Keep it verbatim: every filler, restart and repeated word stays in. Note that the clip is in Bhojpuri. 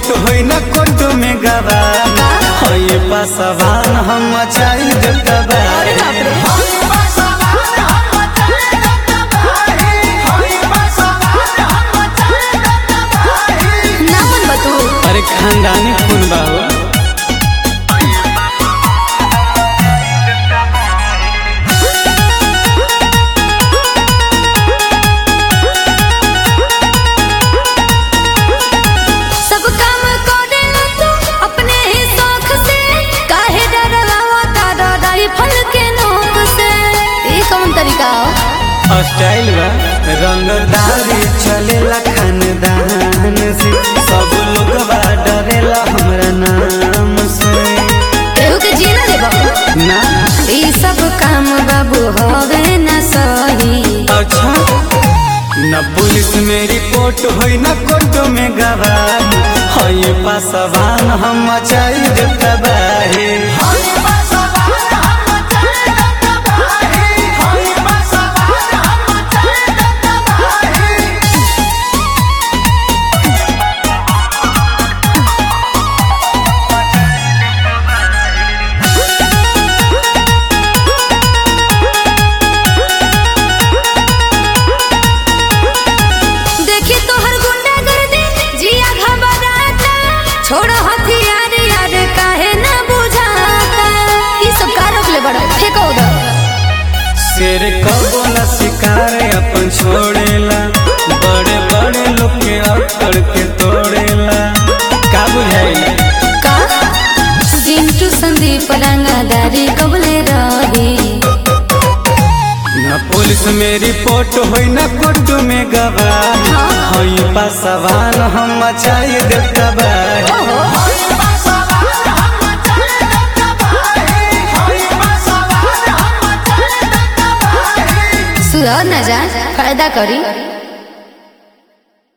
रिपोर्ट होई ना कोर्ट में गवाह होई पासवान हम मचाई देतबा। अरे खानदानी खून बाहो स्टाइल बा रंगदारी चलेला खानदान से सब लोग बा डरेला हमरा नाम से केहू के जीना दे बाबू ना ई सब काम बाबू होवे ना सही। अच्छा न पुलिस में रिपोर्ट होई ना कोर्ट में गवाही होई पासवान हम मचाई देतबा। छोड़ो हथियार यार काहे ना बुझाता ई सब का रोक ले बड़ा फेंको उधर। शेर कबो न शिकार अपन छोड़ेला बड़े बड़े लोग के अकड़ के तोड़ेला का बुझाई का सिंटू संदीप रंगदारी कबले रही न पुलिस में रिपोर्ट होई ना कोर्ट में गवाह होई पासवान हम मचाई देतबा। सुधर न जा फायदा करी।